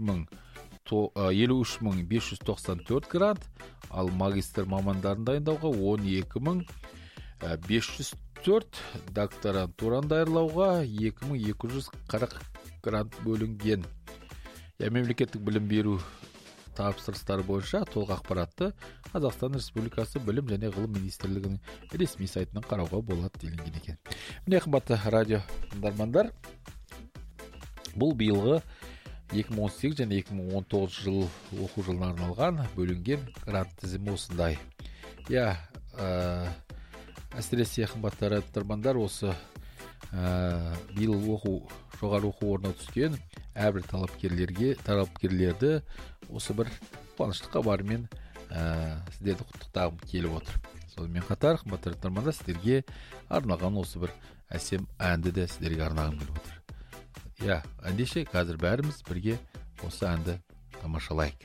[SPEAKER 1] мың бес жүз тоқсан төрт грант, ал магистр мамандарын дайындауға он екі мың бес жүз төрт, докторантураны даярлауға екі мың екі жүз қырық грант бөлінген. Мемлекеттік білім беру тапсырыстары бойынша толық ақпаратты Қазақстан Республикасы білім және ғылым министрлігінің ресми сайтынан қарауға болады делінген екен. Міне қымбатты радио тыңдармандар, бұл биылғы екі мың он сегіз және екі мың он тоғыз жыл оқу жылына арналған бөлінген грант тізімі осындай. Я әсіресе қымбатты радио тыңдармандар, осы биыл оқу жоғары оқу орнына түскен әрбір талапкерлерге талапкерлерді осы бір қуанышты хабармен сіздерді құттықтағым келіп отыр. Сонымен қатар қымбатты радио тыңдармандар, сіздерге арналған осы бір әсем әнді де сіздерге арнағым келіп отыр. Я, ендеше қазір бәріміз бірге осы әнді тамашалайық.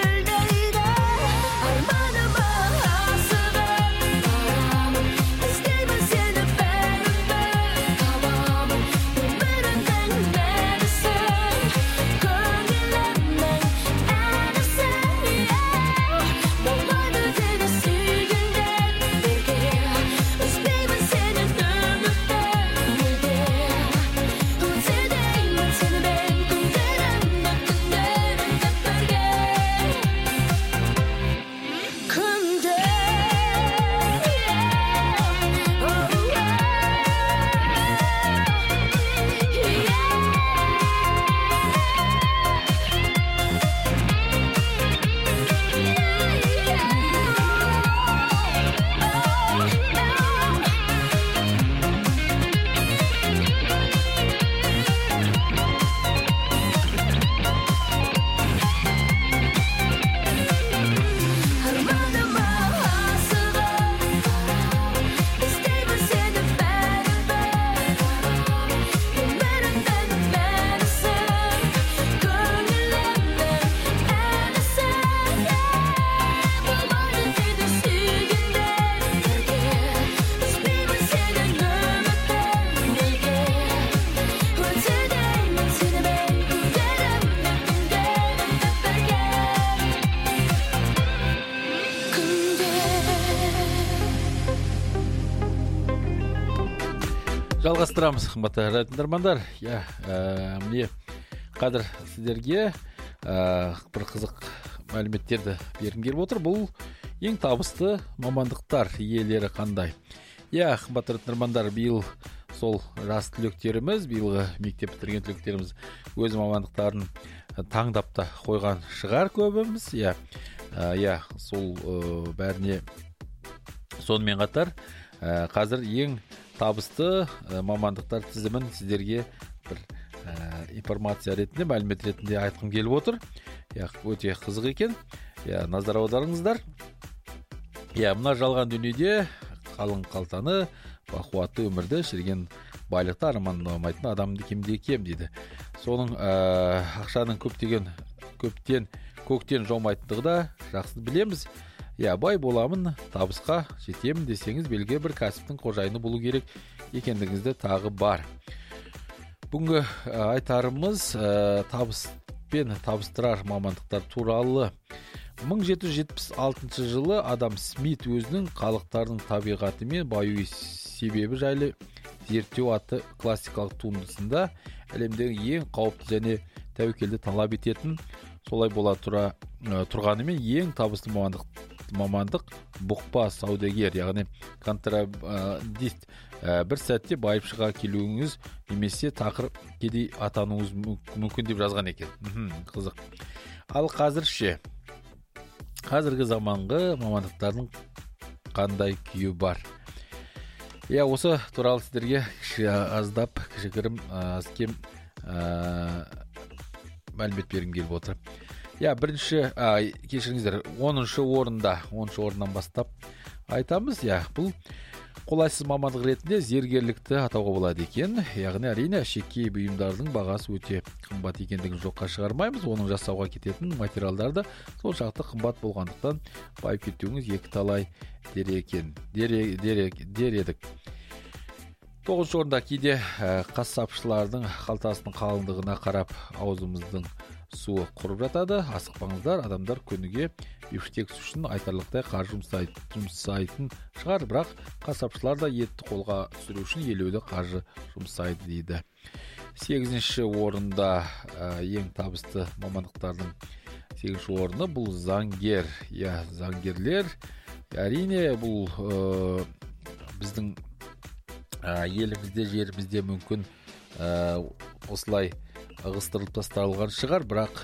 [SPEAKER 5] Stay
[SPEAKER 1] Жалғастырамыз, қымбатты радио тыңдармандар. Я, міне қазір сіздерге бір қызық мәліметтерді бергім келіп отыр. Бұл ең табысты мамандықтар иелері қандай? Я, қымбатты тыңдармандар, биыл сол жас түлектеріміз, биылғы мектеп бітірген түлектеріміз өз мамандықтарын таңдап та қойған шығар көбіміз. Я, я, сол бәріне сонымен қатар қазір ең табысты мамандықтар тізімін сіздерге бір информация ретінде, мәлімет ретінде айтқым келіп отыр. Я, өте қызық екен. Я, назар аударыңыздар. Я, мына жалған дүниеде қалың қалтаны, бақуатты өмірді шірген байлықты армандамайтын адамды кемде кем дейді. Соның ақшаның көптеген көптен көктен жаумайтындығы да жақсы білеміз. Я, бай боламын, табысқа жетемін десеңіз, белгілі бір кәсіптің қожайыны болу керек екендігіңізде тағы бар. Бүгінгі айтарымыз табыс пен табыстырар мамандықтар туралы. мың жеті жүз жетпіс алтыншы жылы Адам Смит өзінің қалдықтардың табиғаты мен баю себебі жайлы зерттеу атты классикалық туындысында әлемдегі ең қауіпті және тәуекелді талап ететін, солай бола тұра тұрғанымен ең табысты мамандық мамандық бұқпа саудагер, яғни контрабандист. Бір сәтте байып шыға келуіңіз немесе тақыр кедей атануыңыз мүмкін деп жазған екен. Қызық. Ал қазір ше, қазіргі заманғы мамандықтардың қандай күйі бар? Я, осы туралы сіздерге аздап кішігірім азкем мәлімет бергім келіп отыр. Я, бірінші, кешіріңіздер, оныншы орында, оныншы орыннан бастап айтамыз. Я, бұл қолайсыз мамандық ретінде зергерлікті атауға болады екен. Яғни әрине шеке бұйымдардың бағасы өте қымбат екендігін жоққа шығармаймыз. Оның жасауға кететін материалдар да сол шақты қымбат болғандықтан байып кетуіңіз екі талай дер екен. Дер едік. Тоғызыншы орында кейде қасапшылардың қалтасының қалыңдығына қарап аузымыздың суы құрып жатады. Асықпаңыздар, адамдар күніге бифштекс үшін айтарлықтай қаржы жұмсайтын шығар, бірақ қасапшылар да етті қолға түсіру үшін елеулі қаржы жұмсайды дейді. Сегізінші орында ең табысты мамандықтардың сегізінші орны бұл заңгер. Я, заңгерлер, әрине бұл біздің елімізде, жерімізде мүмкін осылай ығыстырылып тасталған шығар, бірақ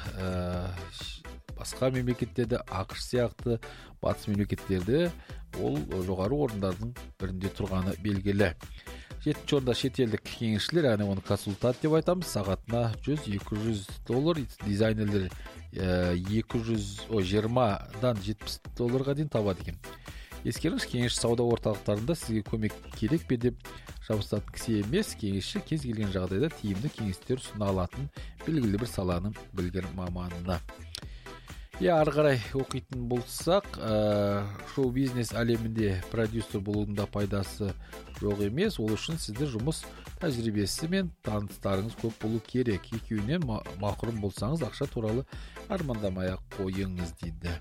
[SPEAKER 1] басқа мемлекеттерде, ақш сияқты батыс мемлекеттерде ол жоғары орындардың бірінде тұрғаны белгілі. Жетінші орында шетелдік кеңесшілер, яғни оны консультант деп айтамыз, сағатына жүз екі жүз доллар, дизайнерлер екі жүз жиырмадан жетпіс долларға дейін табады екен. Ескеріңіз, кеңесші сауда орталықтарында сізге көмек керек пе деп жабыстатын кісі емес, кеңесші кез келген жағдайда тиімді кеңестер ұсына алатын белгілі бір саланың білгір маманына. Я, ары қарай оқитын болсақ, шоу-бизнес әлемінде продюсер болудың да пайдасы жоқ емес. Ол үшін сізде жұмыс тәжірибесі мен таныстарыңыз көп болу керек. Екеуінен мақұрым болсаңыз, ақша туралы армандамай-ақ қойыңыз дейді.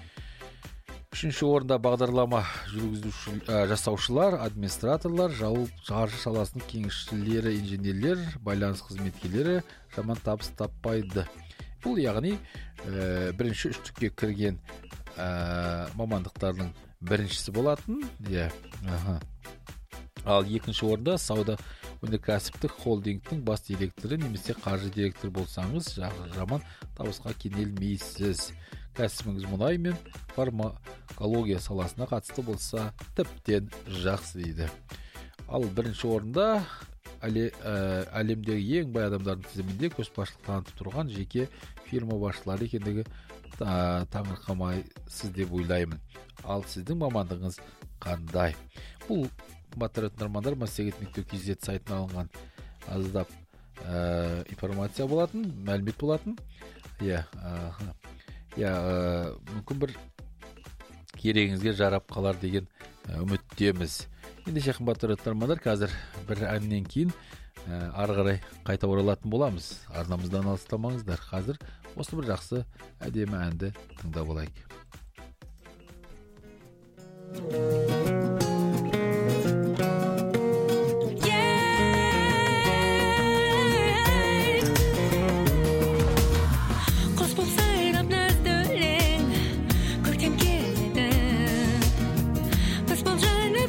[SPEAKER 1] Үшінші орында бағдарлама жасаушылар, администраторлар, қаржы саласының кеңесшілері, инженерлер, байланыс қызметкерлері жаман табыс таппайды. Бұл яғни бірінші үштікке кірген мамандықтардың біріншісі болатын. Ал екінші орында сауда өнеркәсіптік холдингтің бас директоры немесе қаржы директор болсаңыз, жаман табысқа кенелмейсіз. Кәсібіңіз мұнай мен фармакология саласына қатысты болса, тіптен жақсы дейді. Ал бірінші орында әлемдегі ең бай адамдардың тізімінде көшбасшылық танытып тұрған жеке фирма басшылары екендігі таңырқамайсыз деп ойлаймын. Ал сіздің мамандығыңыз қандай? Бұл қымбатты тыңдармандар, массагет нүкте кз сайтынан алынған аздап информация болатын, мәлімет болатын. Я, я, мүмкін бір керегіңізге жарап қалар деген үміттеміз. Ендеше қымбатты тыңдармандар, қазір бір әннен кейін ары қарай қайта оралатын боламыз. Арнамыздан алыстамаңыздар. Қазір осы бір жақсы әдемі әнді тыңдап алайық.
[SPEAKER 3] Yeah.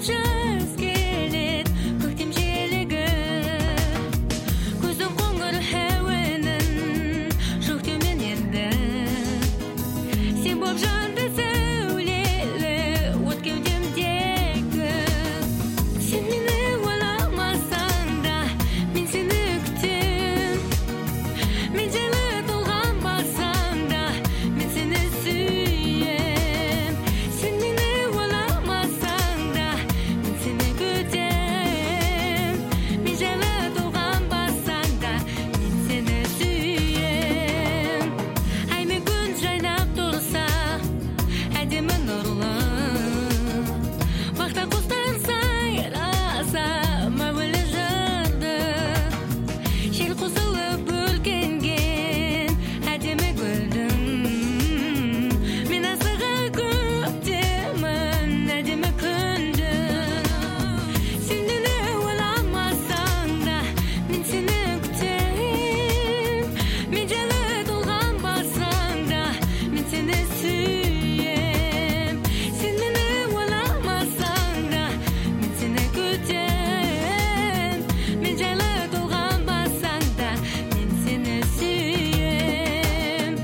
[SPEAKER 3] жаз келет көктем желігі көздің қоңыр әуенін жоқтаумен енді сен боп жанды сәулелі от кеудемдегі сен мені ойламасаң да мен сені күтем мен жайлы толғанбасаң да мен сені сүйем сен мені ойламасаң да мен сені күтем мен жайлы толғанбасаң да мен сені сүйем ай мен күн жайнап тұрса әдемі нұрлы бақта құстан сайраса мәуелі жырды жел қосылып бүркенген әдемі гүлдің мен асыға күтемін әдемі күнді сен мені ойламасаң да мен сені күтем мен жайлы толғанбасаң да мен сені сүйем сен мені ойламасаң да мен сені күтем мен жайлы толғанбасаң да мен сені сүйем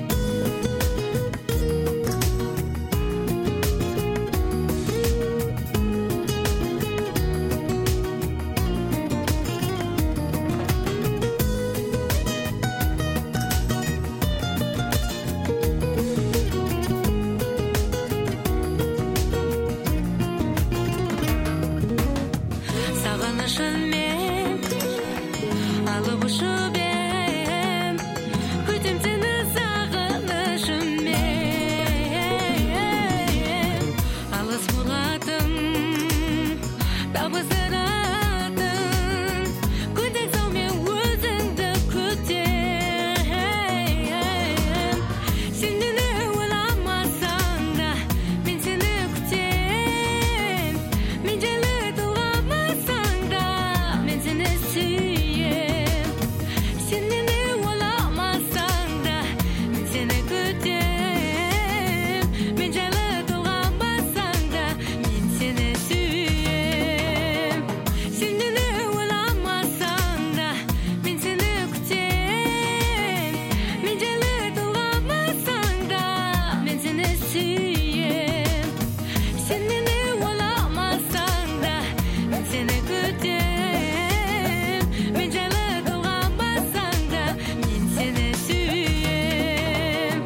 [SPEAKER 3] сағынышыммен алып ұшып ем күтем сені сағынышыммен алыс мұратым табыстыратын күндей саумен өзіңді күтем сен мені ойламасаң да мен сені күтем мен жайлы толғанбасаң да мен сені сүйем сен мені ойламасаң да мен сені күтем мен жайлы толғанбасаң да мен сені сүйем сен мені ойламасаң да мен сені күтем мен жайлы толғанбасаң да мен сені сүйем сен мені ойламасаң да мен сені күтем мен жайлы толғанбасаң да мен сені сүйем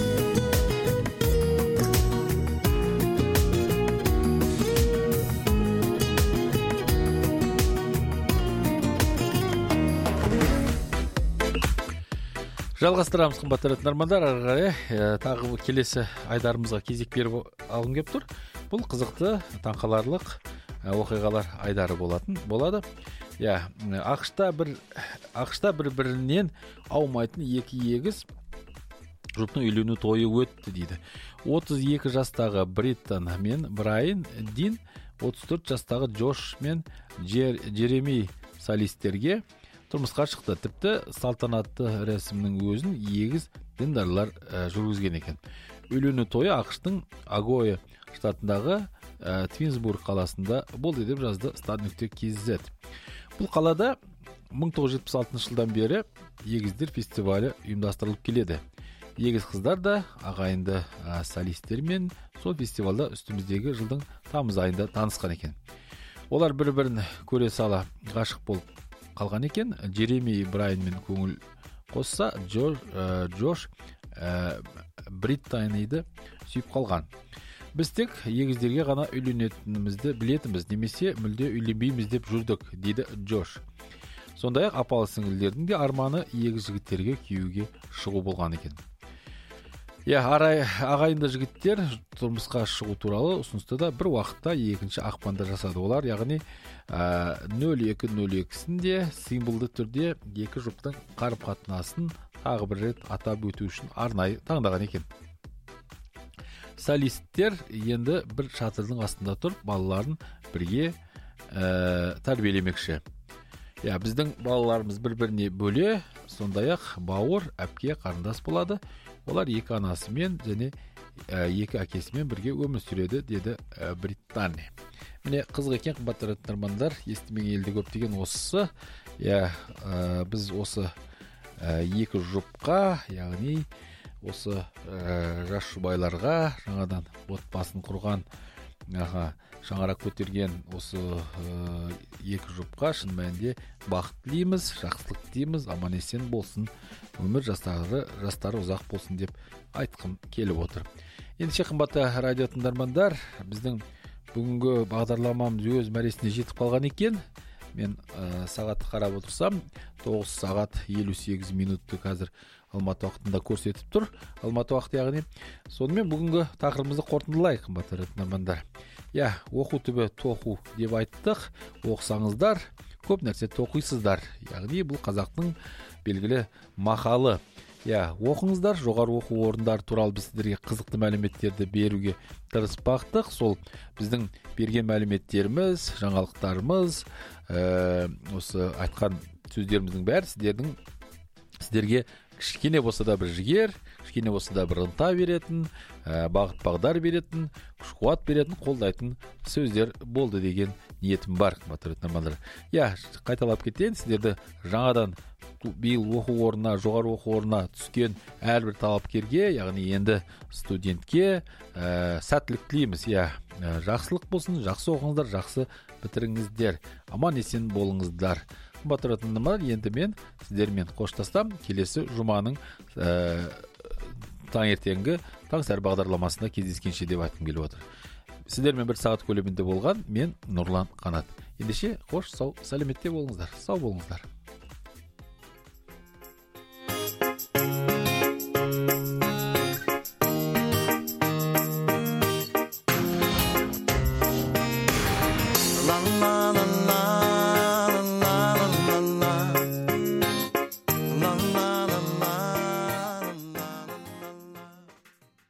[SPEAKER 1] Жалғастырамыз, қымбатты тыңдармандар. Ары қарай ә, тағы келесі айдарымызға кезек беріп алғым келіп тұр. Бұл қызықты, таңқаларлық ә, оқиғалар айдары болатын болады. Я, ақшта бір ақшта бір-бірінен аумайтын екі егіз жұптың үйлену тойы өтті дейді. отыз екі жастағы Бриттан мен Брайан Дин, отыз төрт жастағы Джош мен Джер, Джереми солистерге тұрмысқа шықты. Тіпті салтанатты рәсімнің өзін егіз діндарлар ә, жүргізген екен. Үйлену тойы ақштың Агойо штатындағы ә, Твинсбург қаласында болды деп жазды стат.кз. Бұл қалада мың тоғыз жүз жетпіс алтыншы жылдан бері егіздер фестивалі ұйымдастырылып келеді. Егіз қыздар да ағайынды ә, солистермен сол фестивальда үстіміздегі жылдың тамыз айында танысқан екен. Олар бір-бірін көре сала ғашық болып қалған екен. Джереми Брайанмен көңіл қосса, Джош, ә, Джош ә, Бриттаниді сүйіп қалған. Біз тек егіздерге ғана үйленетінімізді білетіміз, немесе мүлде үйленбейміз деп жүрдік, дейді Джош. Сондай-ақ апалы сіңілдердің де арманы егіз жігіттерге күйеуге шығу болған екен. Я, арай ағайынды жігіттер тұрмысқа шығу туралы ұсынысты да бір уақытта екінші ақпанда жасады. Олар, яғни нөл екі нөл екісінде символды түрде екі жұптың қарым-қатынасын тағы бір рет атап өту үшін арнайы таңдаған екен. Солисттер енді бір шатырдың астында тұрып, балаларын бірге ә, тәрбиелемекші. Я, біздің балаларымыз бір-біріне бөле, сондай-ақ бауыр, әпке, қарындас болады. Олар екі анасымен және ә, екі әкесімен бірге өмір сүреді, деді ә, Британия. міне қызық екен, қымбатты тыңдармандар, естімеген елде көп деген осы. Иә, ә, біз осы ә, екі жұпқа, яғни осы ә, жас жұбайларға, жаңадан отбасын құрған, аға, шаңырақ көтерген осы ә, екі жұпқа шын мәнінде бақыт тілейміз, жақсылық тілейміз, аман есен болсын, өмір жастары жастары ұзақ болсын деп айтқым келіп отыр. Ендеше қымбатты радио тыңдармандар, біздің бүгінгі бағдарламамыз өз мәресіне жетіп қалған екен. Мен ә, сағатты қарап отырсам, тоғыз сағат елу сегіз минутты қазір Алматы уақытында көрсетіп тұр. Алматы уақыты яғни. Сонымен бүгінгі тақырыбымызды қорытындылайық, қымбатты тыңдармандар. Я, оқу түбі тоқу деп айттық. Оқысаңыздар, көп нәрсе тоқисыздар. Яғни бұл қазақтың белгілі мақалы. Я, оқыңыздар, жоғары оқу орындары туралы біз сіздерге қызықты мәліметтерді беруге тырыспақтық. Сол біздің берген мәліметтеріміз, жаңалықтарымыз, ә, осы айтқан сөздеріміздің бәрі сіздердің сіздерге кішкене болса да бір жігер, кішкене болса да бір ынта беретін, ә, бағыт бағдар беретін, күш қуат беретін, қолдайтын сөздер болды деген ниетім бар, қымбатты тыңдармандар. Я, қайталап кетейін, сіздерді жаңадан биыл оқу орнына, жоғары оқу орнына түскен әрбір талапкерге, яғни енді студентке ә, сәттілік тілейміз. Я, ә, жақсылық болсын, жақсы оқыңыздар, жақсы бітіріңіздер, аман есен болыңыздар. Қымбатты тыңдармандар, енді мен сіздермен қоштасам, келесі жұманың ә, таңертеңгі таңсәрі бағдарламасында кездескенше деп айтқым келіп отыр. Сіздермен бір сағат көлемінде болған мен Нұрлан Қанат. Ендеше қош, сау, сәлеметте болыңыздар, сау болыңыздар.
[SPEAKER 2] La la la